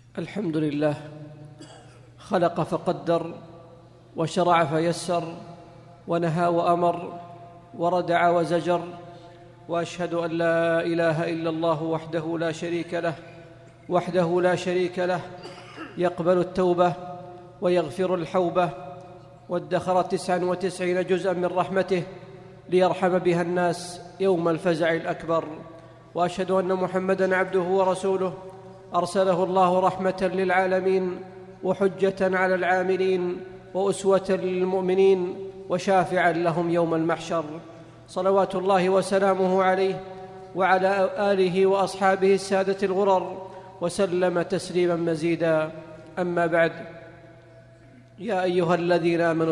الحمد لله، خلق فقدر، وشرع فيسر، ونهى وأمر، وردع وزجر، وأشهد أن لا إله إلا الله وحده لا شريك له يقبل التوبة ويغفر الحوبة، وادخر 99 جزءا من رحمته ليرحم بها الناس يوم الفزع الأكبر. وأشهد أن محمدًا عبده ورسوله أرسله الله رحمة للعالمين وحجة على العاملين وأسوة للمؤمنين وشافعا لهم يوم المحشر، صلوات الله وسلامه عليه وعلى آله وأصحابه السادة الغرر، وسلم تسليما مزيدا. أما بعد، يا أيها الذين آمنوا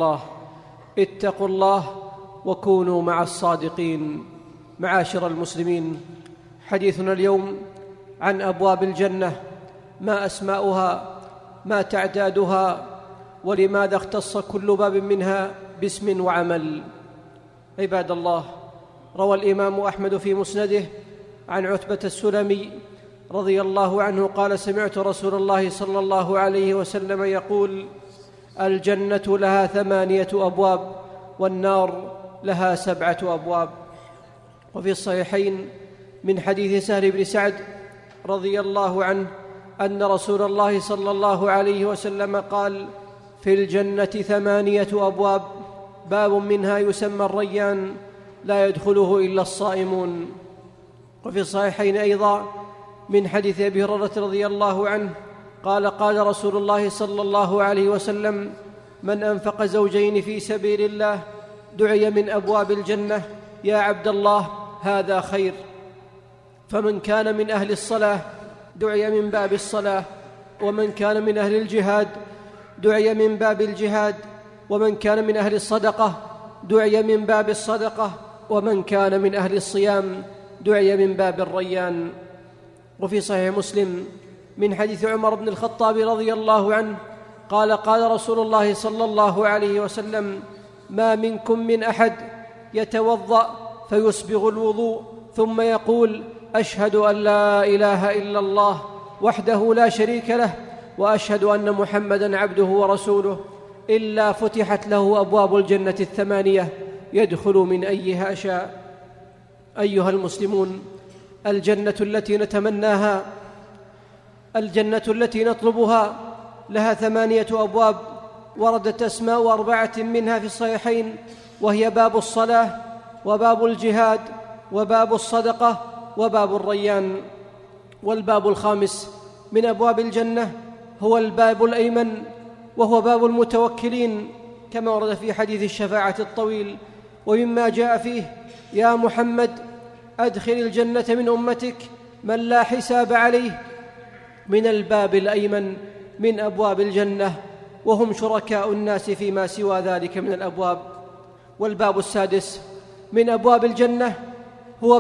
اتقوا الله وكونوا مع الصادقين. معاشر المسلمين، حديثنا اليوم عن أبواب الجنة، ما أسماؤها، ما تعدادها، ولماذا اختص كل باب منها باسم وعمل. عباد الله، روى الإمام أحمد في مسنده عن عتبة السلمي رضي الله عنه قال: سمعت رسول الله صلى الله عليه وسلم يقول: الجنة لها 8 أبواب والنار لها 7 أبواب. وفي الصحيحين من حديث سهل بن سعد رضي الله عنه أن رسول الله صلى الله عليه وسلم قال: في الجنة 8 أبواب، باب منها يسمى الريان، لا يدخله إلا الصائمون. وفي الصحيحين أيضا من حديث أبي هريرة رضي الله عنه قال: قال رسول الله صلى الله عليه وسلم: من أنفق زوجين في سبيل الله دعي من أبواب الجنة يا عبد الله هذا خير. فمن كان من أهل الصلاة دعي من باب الصلاة، ومن كان من أهل الجهاد دعي من باب الجهاد، ومن كان من أهل الصدقة دعي من باب الصدقة، ومن كان من أهل الصيام دعي من باب الريان. وفي صحيح مسلم من حديث عمر بن الخطاب رضي الله عنه قال: قال رسول الله صلى الله عليه وسلم: ما منكم من أحد يتوضأ فيسبغ الوضوء ثم يقول: أشهد أن لا إله إلا الله وحده لا شريك له وأشهد أن محمدًا عبده ورسوله، إلا فتحت له أبواب الجنة 8 يدخل من أيها شاء. أيها المسلمون، الجنة التي نتمناها، الجنة التي نطلبها لها 8 أبواب، وردت أسماء 4 منها في الصحيحين، وهي باب الصلاة، وباب الجهاد، وباب الصدقة، وباب الريان. والباب الخامس من أبواب الجنة هو الباب الأيمن، وهو باب المتوكلين، كما ورد في حديث الشفاعة الطويل: ومما جاء فيه: يا محمد أدخل الجنة من أمتك من لا حساب عليه، من الباب الأيمن من أبواب الجنة، وهم شركاء الناس فيما سوى ذلك من الأبواب. والباب السادس من أبواب الجنة هو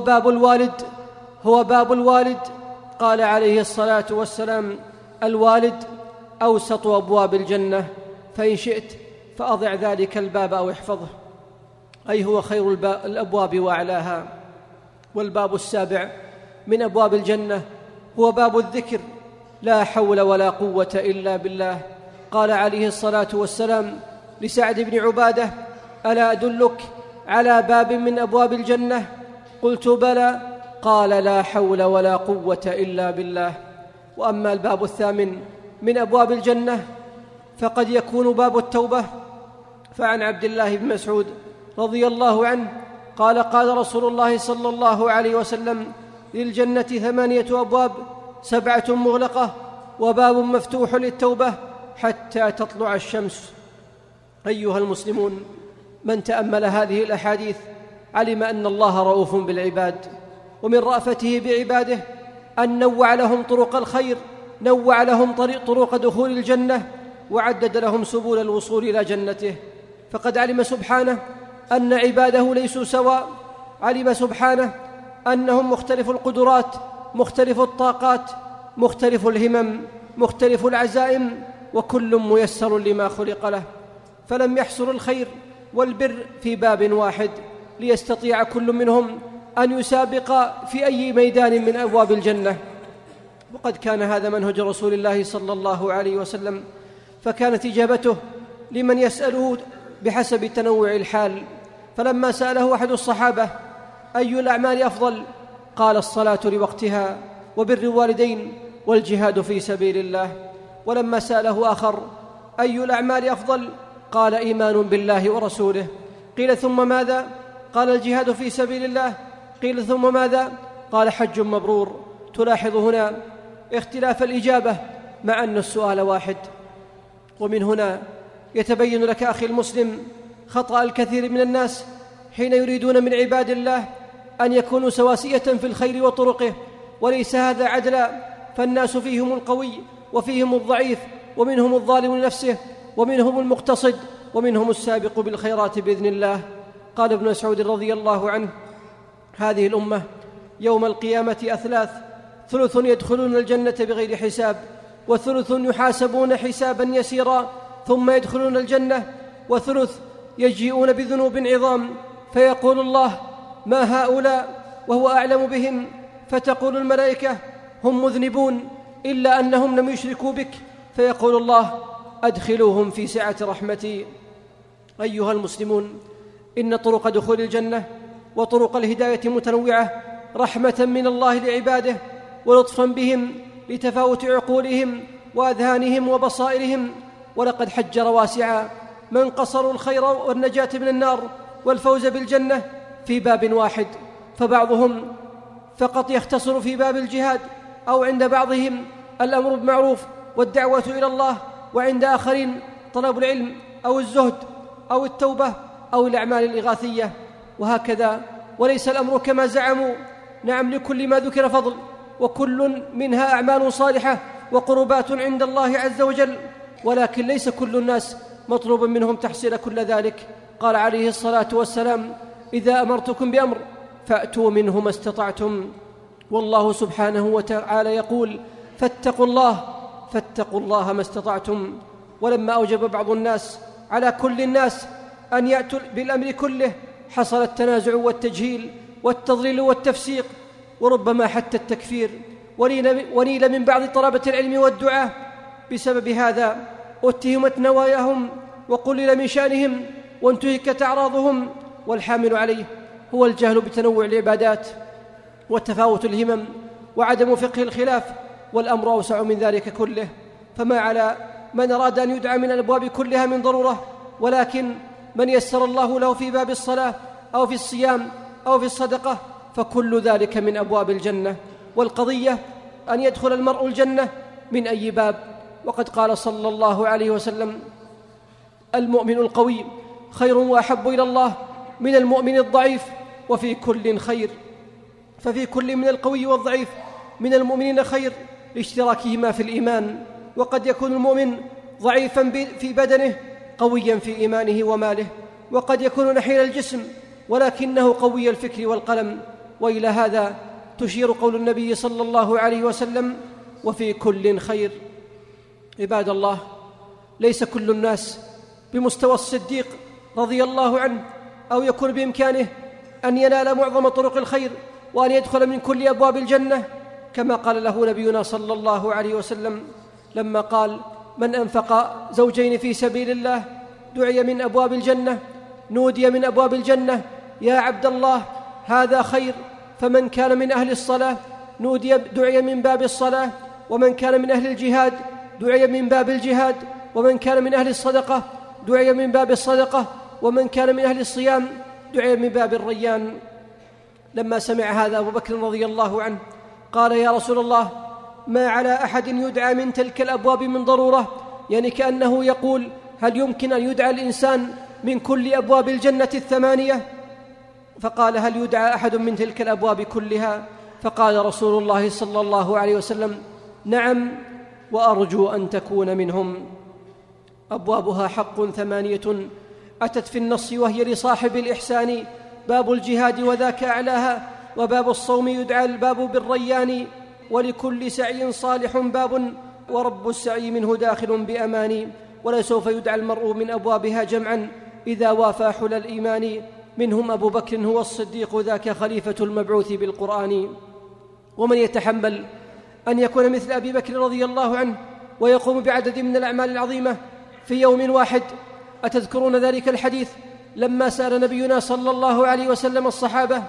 باب الوالد، قال عليه الصلاة والسلام: الوالد أوسط أبواب الجنة، فإن شئت فأضع ذلك الباب أو احفظه، أي هو خير الأبواب وأعلاها. والباب السابع من أبواب الجنة هو باب الذكر، لا حول ولا قوة إلا بالله، قال عليه الصلاة والسلام لسعد بن عبادة: ألا أدلك على باب من أبواب الجنة؟ قلت: بلى. قال: لا حول ولا قوة إلا بالله. وأما الباب الثامن من أبواب الجنة فقد يكون باب التوبة. فعن عبد الله بن مسعود رضي الله عنه قال: قال رسول الله صلى الله عليه وسلم: للجنة 8 أبواب، 7 مغلقة، وباب مفتوح للتوبة حتى تطلع الشمس. أيها المسلمون، من تأمل هذه الأحاديث علم أن الله رؤوف بالعباد، ومن رأفته بعباده أن نوع لهم طرق الخير، نوع لهم طرق دخول الجنة، وعدد لهم سبل الوصول إلى جنته. فقد علم سبحانه أن عباده ليسوا سواء، علم سبحانه أنهم مختلف القدرات، مختلف الطاقات، مختلف الهمم، مختلف العزائم، وكل ميسر لما خلق له. فلم يحصر الخير والبر في باب واحد ليستطيع كل منهم أن يسابق في أي ميدان من أبواب الجنة، وقد كان هذا منهج رسول الله صلى الله عليه وسلم، فكانت إجابته لمن يسأله بحسب تنوع الحال. فلما سأله أحد الصحابة أي الأعمال أفضل؟ قال الصلاة لوقتها وبر الوالدين والجهاد في سبيل الله. ولما سأله آخر أي الأعمال أفضل؟ قال إيمان بالله ورسوله. قيل ثم ماذا؟ قال الجهاد في سبيل الله. قيل ثم ماذا؟ قال حج مبرور. تلاحظ هنا اختلاف الإجابة مع أن السؤال واحد. ومن هنا يتبين لك أخي المسلم خطأ الكثير من الناس حين يريدون من عباد الله أن يكونوا سواسية في الخير وطرقه، وليس هذا عدلا، فالناس فيهم القوي وفيهم الضعيف، ومنهم الظالم لنفسه ومنهم المقتصد ومنهم السابق بالخيرات بإذن الله. قال ابن مسعود رضي الله عنه: هذه الأمة يوم القيامة أثلاث: ثلث يدخلون الجنة بغير حساب، وثلث يحاسبون حسابا يسيرا ثم يدخلون الجنة، وثلث يجيئون بذنوب عظام فيقول الله: ما هؤلاء؟ وهو أعلم بهم، فتقول الملائكة: هم مذنبون إلا أنهم لم يشركوا بك، فيقول الله: أدخلوهم في سعة رحمتي. أيها المسلمون، إن طرق دخول الجنة وطرق الهداية متنوعة رحمة من الله لعباده ولطفا بهم لتفاوت عقولهم وأذهانهم وبصائرهم. ولقد حجر واسعا من قصروا الخير والنجاة من النار والفوز بالجنة في باب واحد، فبعضهم فقط يختصر في باب الجهاد، أو عند بعضهم الأمر بالمعروف والدعوة إلى الله، وعند آخرين طلب العلم أو الزهد أو التوبة أو الأعمال الإغاثية، وهكذا. وليس الأمر كما زعموا. نعم، لكل ما ذكر فضل، وكل منها أعمال صالحة وقربات عند الله عز وجل، ولكن ليس كل الناس مطلوب منهم تحصيل كل ذلك. قال عليه الصلاة والسلام: إذا أمرتكم بأمر فأتوا منه ما استطعتم. والله سبحانه وتعالى يقول: فاتقوا الله ما استطعتم. ولما أوجب بعض الناس على كل الناس أن يأتوا بالأمر كله حصل التنازع والتجهيل والتضليل والتفسيق، وربما حتى التكفير، ونيل من بعض طلبة العلم والدعاة بسبب هذا اتهمت نواياهم وقلل من شأنهم وانتهكت أعراضهم، والحامل عليه هو الجهل بتنوع العبادات وتفاوت الهمم وعدم فقه الخلاف، والأمر أوسع من ذلك كله. فما على من أراد أن يدعى من الأبواب كلها من ضرورة، ولكن من يسر الله له في باب الصلاة أو في الصيام أو في الصدقة فكل ذلك من أبواب الجنة. والقضية أن يدخل المرء الجنة من أي باب. وقد قال صلى الله عليه وسلم: المؤمن القوي خير وأحب إلى الله من المؤمن الضعيف، وفي كل خير. ففي كل من القوي والضعيف من المؤمنين خير لاشتراكهما في الإيمان. وقد يكون المؤمن ضعيفا في بدنه قويا في إيمانه وماله، وقد يكون نحيل الجسم ولكنه قوي الفكر والقلم. وإلى هذا تشير قول النبي صلى الله عليه وسلم: وفي كل خير. عباد الله، ليس كل الناس بمستوى الصديق رضي الله عنه، أو يكون بإمكانه أن ينال معظم طرق الخير وأن يدخل من كل أبواب الجنة، كما قال له نبينا صلى الله عليه وسلم لما قال: من أنفق زوجين في سبيل الله دعي من أبواب الجنة، نودي من أبواب الجنة: يا عبد الله هذا خير. فمن كان من أهل الصلاة دعي من باب الصلاة، ومن كان من أهل الجهاد دعي من باب الجهاد، ومن كان من أهل الصدقة دعي من باب الصدقة، ومن كان من أهل الصيام دعي من باب الريان. لما سمع هذا أبو بكر رضي الله عنه قال: يا رسول الله، ما على أحد يدعى من تلك الأبواب من ضرورة، يعني كأنه يقول: هل يمكن أن يدعى الإنسان من كل أبواب الجنة الثمانية؟ فقال: هل يدعى أحد من تلك الأبواب كلها؟ فقال رسول الله صلى الله عليه وسلم: نعم، وأرجو أن تكون منهم. أبوابها حق 8 أتت في النص، وهي لصاحب الإحسان باب الجهاد وذاك أعلاها، وباب الصوم يدعى الباب بالريان، ولكل سعي صالح باب، ورب السعي منه داخل بأمان. ولسوف يدعى المرء من أبوابها جمعا إذا وافى حلى الإيمان، منهم أبو بكر هو الصديق ذاك خليفة المبعوث بالقرآن. ومن يتحمل أن يكون مثل أبي بكر رضي الله عنه ويقوم بعدد من الأعمال العظيمة في يوم واحد. أتذكرون ذلك الحديث لما سأل نبينا صلى الله عليه وسلم الصحابة: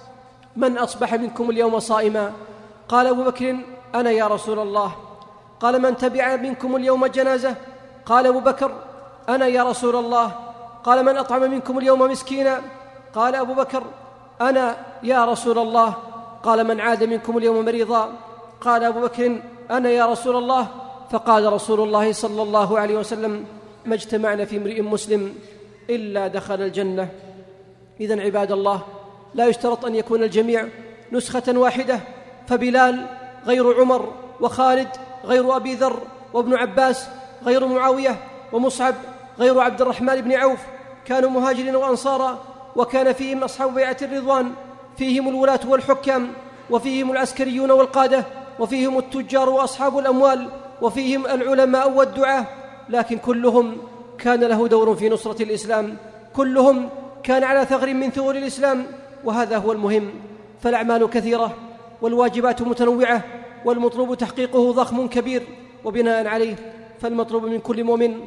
من أصبح منكم اليوم صائما؟ قال أبو بكر: أنا يا رسول الله. قال: من تبع منكم اليوم جنازة؟ قال أبو بكر: أنا يا رسول الله. قال: من أطعم منكم اليوم مسكينا؟ قال أبو بكر: أنا يا رسول الله. قال: من عاد منكم اليوم مريضا؟ قال أبو بكر: أنا يا رسول الله. فقال رسول الله صلى الله عليه وسلم: ما اجتمعنا في امرئ مسلم إلا دخل الجنة. إذن عباد الله، لا يشترط أن يكون الجميع نسخة واحدة، فبلال غير عمر، وخالد غير أبي ذر، وابن عباس غير معاوية، ومصعب غير عبد الرحمن بن عوف، كانوا مهاجرين وأنصارا، وكان فيهم أصحاب بيعة الرضوان، فيهم الولاة والحكام، وفيهم العسكريون والقادة، وفيهم التجار وأصحاب الأموال، وفيهم العلماء والدعاة، لكن كلهم كان له دور في نصرة الإسلام، كلهم كان على ثغر من ثغور الإسلام، وهذا هو المهم. فالأعمال كثيرة والواجبات متنوعة، والمطلوب تحقيقه ضخم كبير، وبناء عليه فالمطلوب من كل مؤمن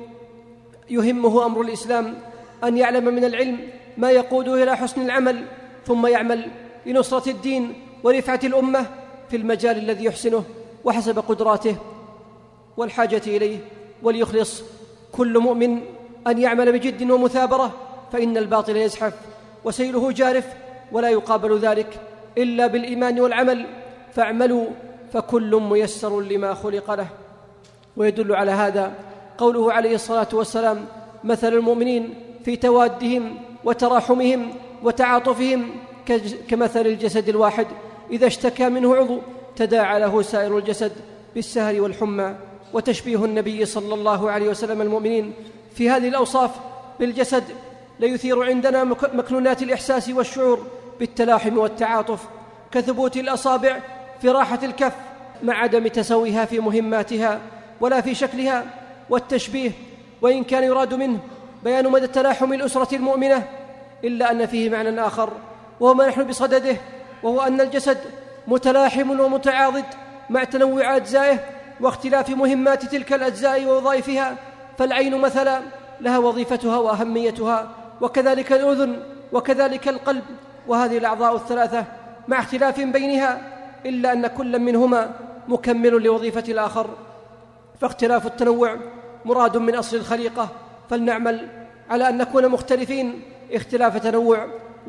يهمه أمر الإسلام أن يعلم من العلم ما يقوده إلى حسن العمل، ثم يعمل لنصرة الدين ورفعة الأمة في المجال الذي يحسنه وحسب قدراته والحاجة إليه، وليخلص كل مؤمن أن يعمل بجد ومثابرة، فإن الباطل يزحف وسيله جارف، ولا يقابل ذلك إلا بالإيمان والعمل. فاعملوا فكل ميسر لما خلق له. ويدل على هذا قوله عليه الصلاة والسلام: مثل المؤمنين في توادهم وتراحمهم وتعاطفهم كمثل الجسد الواحد إذا اشتكى منه عضو تداعى له سائر الجسد بالسهر والحمى. وتشبيه النبي صلى الله عليه وسلم المؤمنين في هذه الأوصاف بالجسد ليثير عندنا مكنونات الإحساس والشعور بالتلاحم والتعاطف، كثبوت الأصابع في راحة الكف مع عدم تساويها في مهماتها ولا في شكلها. والتشبيه وإن كان يراد منه بيان مدى تلاحم الأسرة المؤمنة، إلا أن فيه معنى آخر وهو ما نحن بصدده، وهو أن الجسد متلاحم ومتعاضد مع تنوع أجزائه واختلاف مهمات تلك الأجزاء ووظائفها. فالعين مثلا لها وظيفتها وأهميتها، وكذلك الأذن، وكذلك القلب، وهذه الأعضاء الثلاثة مع اختلاف بينها، إلا أن كل منهما مكمل لوظيفة الآخر. فاختلاف التنوع مراد من أصل الخليقة، فلنعمل على أن نكون مختلفين اختلاف تنوع،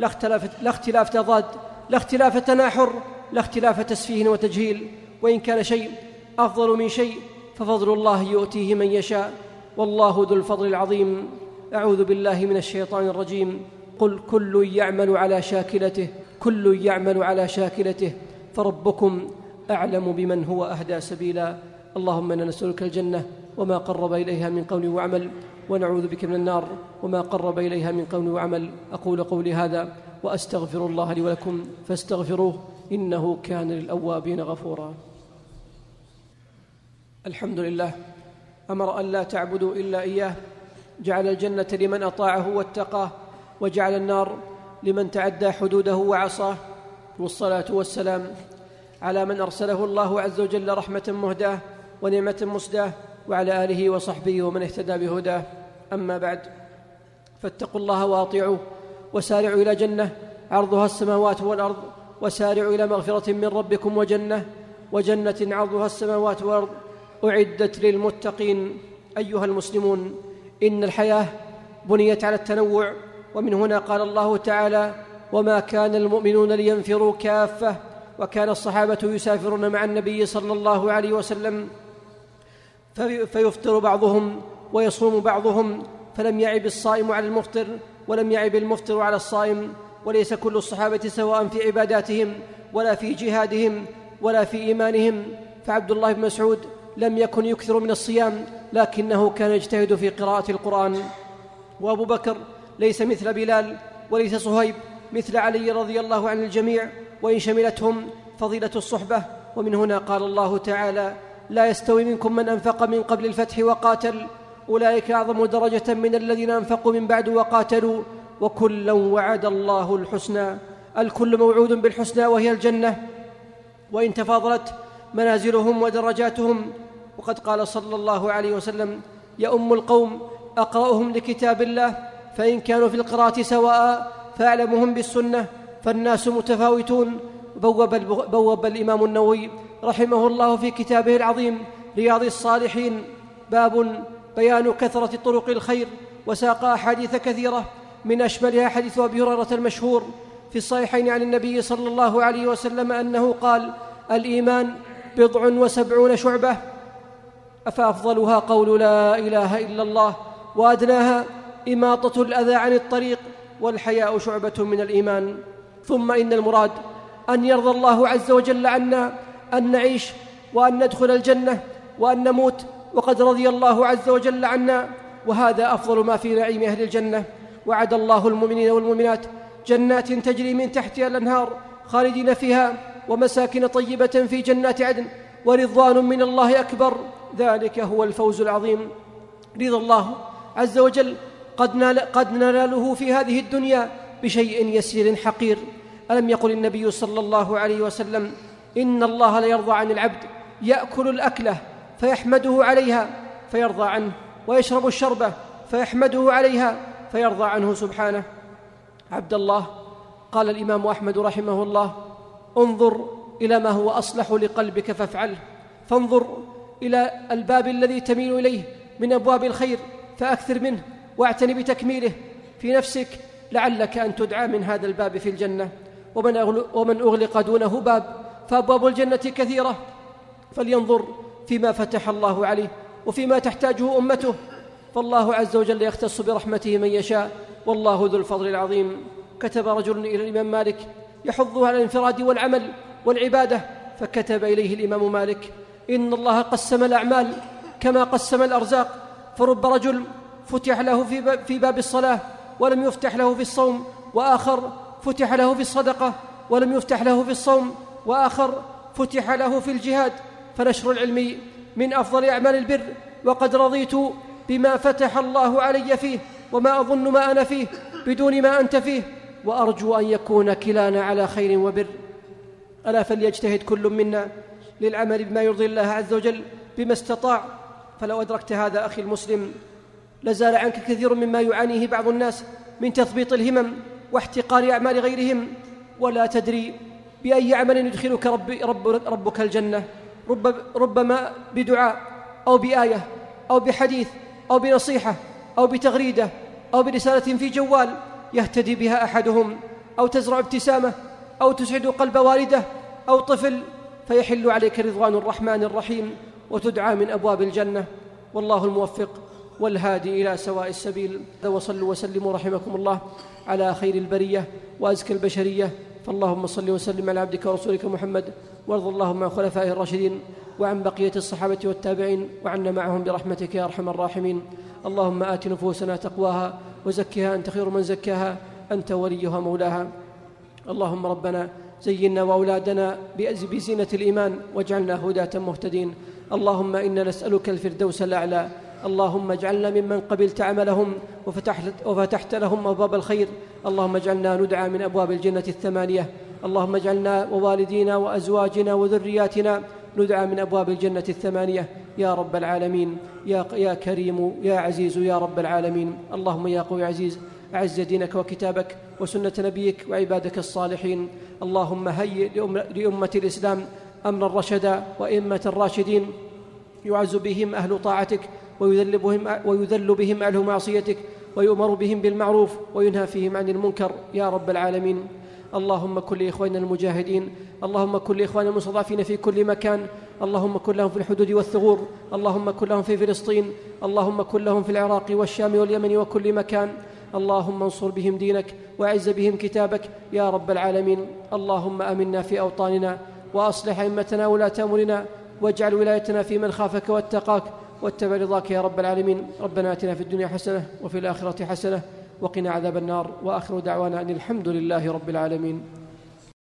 لا اختلاف تضاد، لا اختلاف تناحر، لا اختلاف تسفيه وتجهيل. وإن كان شيء أفضل من شيء ففضل الله يؤتيه من يشاء، والله ذو الفضل العظيم. أعوذ بالله من الشيطان الرجيم. قل كل يعمل على شاكلته، كل يعمل على شاكلته، فربكم أعلم بمن هو أهدى سبيلا. اللهم إنا نسألك الجنة وما قرب إليها من قول وعمل، ونعوذ بك من النار وما قرب إليها من قول وعمل. أقول قولي هذا وأستغفر الله لي ولكم فاستغفروه إنه كان للأوابين غفورا. الحمد لله، أمر أن لا تعبدوا إلا إياه، جعل الجنة لمن أطاعه واتقاه، وجعل النار لمن تعدى حدوده وعصاه. والصلاة والسلام على من أرسله الله عز وجل رحمة مهداة ونعمة مسداة، وعلى آله وصحبه ومن اهتدى بهداه. أما بعد، فاتقوا الله وأطيعوه، وسارعوا إلى جنة عرضها السماوات والأرض، وسارعوا إلى مغفرة من ربكم وجنة عرضها السماوات والأرض أعدت للمتقين. أيها المسلمون، إن الحياة بنيت على التنوع، ومن هنا قال الله تعالى: وما كان المؤمنون لينفروا كافة. وكان الصحابة يسافرون مع النبي صلى الله عليه وسلم فيفطر بعضهم ويصوم بعضهم، فلم يعب الصائم على المفطر ولم يعب المفطر على الصائم. وليس كل الصحابة سواء في عباداتهم ولا في جهادهم ولا في إيمانهم. فعبد الله بن مسعود لم يكن يكثر من الصيام، لكنه كان يجتهد في قراءة القرآن. وأبو بكر ليس مثل بلال، وليس صهيب مثل علي رضي الله عن الجميع، وإن شملتهم فضيلة الصحبة. ومن هنا قال الله تعالى: لا يستوي منكم من أنفق من قبل الفتح وقاتل، أولئك أعظم درجة من الذين أنفقوا من بعد وقاتلوا، وكلا وعد الله الحسنى. الكل موعود بالحسنى وهي الجنة، وإن تفاضلت منازلهم ودرجاتهم. وقد قال صلى الله عليه وسلم: يؤم القوم أقرأهم لكتاب الله، فإن كانوا في القراءة سواء فأعلمهم بالسنة، فالناس متفاوتون. بوب الإمام النووي رحمه الله في كتابه العظيم رياض الصالحين باب بيان كثرة طرق الخير، وساق أحاديث كثيرة، من أشملها حديث أبي هريرة المشهور في الصحيحين عن النبي صلى الله عليه وسلم أنه قال: الإيمان 70 شعبة، فأفضلها قول لا إله إلا الله، وأدناها إماطة الأذى عن الطريق، والحياء شعبة من الإيمان. ثم إن المراد أن يرضى الله عز وجل عنا أن نعيش وأن ندخل الجنة وأن نموت وقد رضي الله عز وجل عنا، وهذا أفضل ما في نعيم أهل الجنة. وعد الله المؤمنين والمؤمنات جنات تجري من تحتها الأنهار خالدين فيها، ومساكن طيبة في جنات عدن، ورضوان من الله أكبر، ذلك هو الفوز العظيم. رضا الله عز وجل قد نناله في هذه الدنيا بشيء يسير حقير. ألم يقل النبي صلى الله عليه وسلم: إن الله ليرضى عن العبد يأكل الأكلة فيحمده عليها فيرضى عنه، ويشرب الشربة فيحمده عليها فيرضى عنه سبحانه. عبد الله، قال الإمام أحمد رحمه الله: انظر إلى ما هو أصلح لقلبك فافعله، فانظر إلى الباب الذي تميل إليه من أبواب الخير فأكثر منه، واعتني بتكميله في نفسك، لعلك أن تدعى من هذا الباب في الجنة. ومن أغلق دونه باب فأبواب الجنة كثيرة، فلينظر فيما فتح الله عليه وفيما تحتاجه أمته، فالله عز وجل يختص برحمته من يشاء، والله ذو الفضل العظيم. كتب رجل إلى الإمام مالك يحضه على الانفراد والعمل والعبادة، فكتب إليه الإمام مالك: إن الله قسم الأعمال كما قسم الأرزاق، فرب رجل فتح له في باب الصلاة ولم يفتح له في الصوم، وآخر فتح له في الصدقة ولم يفتح له في الصوم، وآخر فتح له في الجهاد. فنشر العلم من أفضل أعمال البر، وقد رضيت بما فتح الله علي فيه، وما أظن ما أنا فيه بدون ما أنت فيه، وأرجو أن يكون كلانا على خير وبر. ألا فليجتهد كل منا للعمل بما يرضي الله عز وجل بما استطاع. فلو أدركت هذا أخي المسلم لزال عنك كثير مما يعانيه بعض الناس من تثبيط الهمم واحتقار أعمال غيرهم، ولا تدري بأي عمل يدخلك ربك الجنة، ربما بدعاء أو بآية أو بحديث أو بنصيحة أو بتغريدة أو برسالة في جوال يهتدي بها أحدهم، أو تزرع ابتسامة، أو تسعد قلب والده أو طفل، فيحل عليك رضوان الرحمن الرحيم وتدعى من أبواب الجنة. والله الموفق والهادي إلى سواء السبيل. وصلوا وسلموا رحمكم الله على خير البرية وأزكى البشرية. فاللهم صل وسلم على عبدك ورسولك محمد، وارض اللهم عن خلفائه الراشدين وعن بقية الصحابة والتابعين، وعنا معهم برحمتك يا أرحم الراحمين. اللهم آت نفوسنا تقواها وزكها، أنت خير من زكاها، أنت وليها مولاها. اللهم ربنا زينا وأولادنا بزينة الإيمان واجعلنا هداة مهتدين. اللهم إنا نسألك الفردوس الأعلى. اللهم اجعلنا ممن قبلت عملهم وفتحت لهم أبواب الخير. اللهم اجعلنا ندعى من أبواب الجنة الثمانية. اللهم اجعلنا ووالدينا وأزواجنا وذرياتنا ندعى من أبواب الجنة الثمانية يا رب العالمين، يا كريم يا عزيز يا رب العالمين. اللهم يا قوي عزيز أعز دينك وكتابك وسنة نبيك وعبادك الصالحين. اللهم هيئ لأمة الإسلام أمن الرشدا وإمة الراشدين، يعز بهم أهل طاعتك ويذل بهم أهل معصيتك، ويؤمر بهم بالمعروف وينهى فيهم عن المنكر يا رب العالمين. اللهم كن لإخواننا المجاهدين، اللهم كن لإخواننا المستضعفين في كل مكان، اللهم كن لهم في الحدود والثغور، اللهم كن لهم في فلسطين، اللهم كن لهم في العراق والشام واليمن وكل مكان. اللهم انصر بهم دينك وأعز بهم كتابك يا رب العالمين. اللهم آمنا في أوطاننا وأصلح أئمتنا ولاة أمورنا، واجعل ولايتنا في من خافك واتقاك واتبع رضاك يا رب العالمين. ربنا آتنا في الدنيا حسنة وفي الآخرة حسنة وقنا عذاب النار، وآخر دعوانا أن الحمد لله رب العالمين.